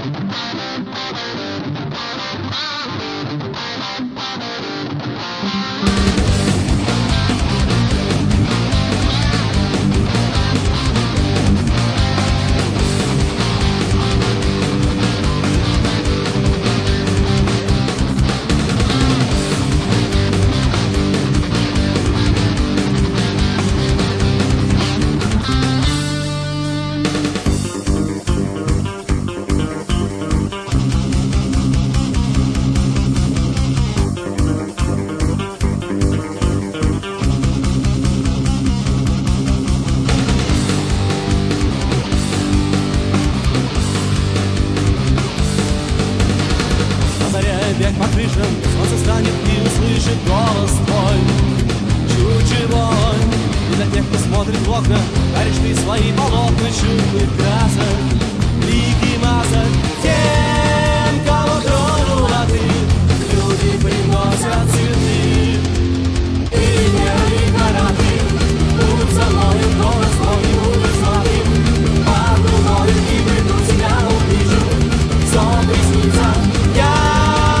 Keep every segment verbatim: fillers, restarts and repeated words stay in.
Бег по крышам, солнце станет и услышит голос твой. Чуть-чуть, и для тех, кто смотрит в окна, даришь ты свои полотна чудных красок, лики масок. Тем, кого тронула ты, люди приносят цветы. И не городы, будут за мною, голос твой будет золотым. Подумаю и выйду, тебя увижу, сон приснится. Я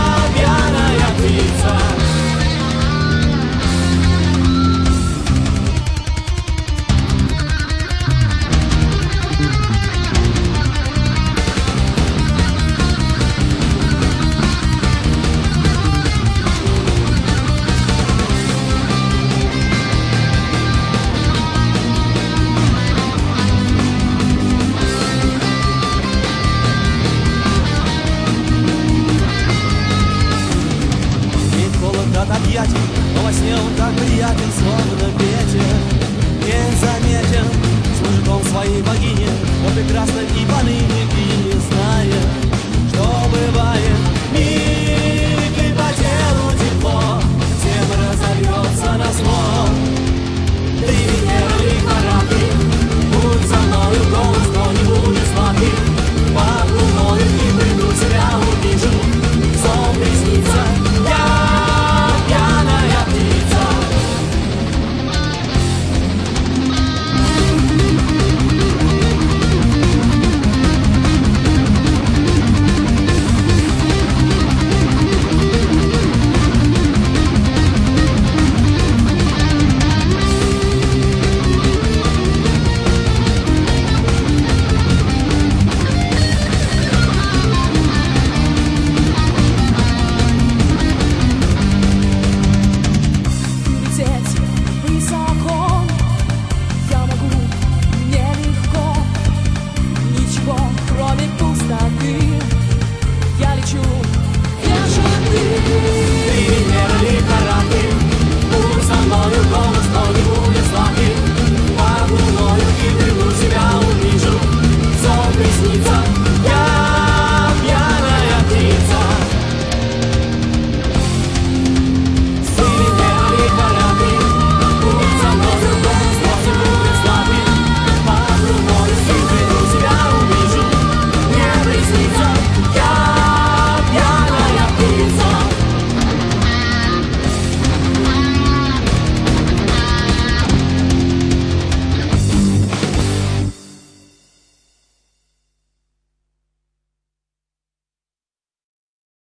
объятий, но во сне он так приятен, словно ветер. Не заметен, служит он своей богине, но прекрасно и поныне.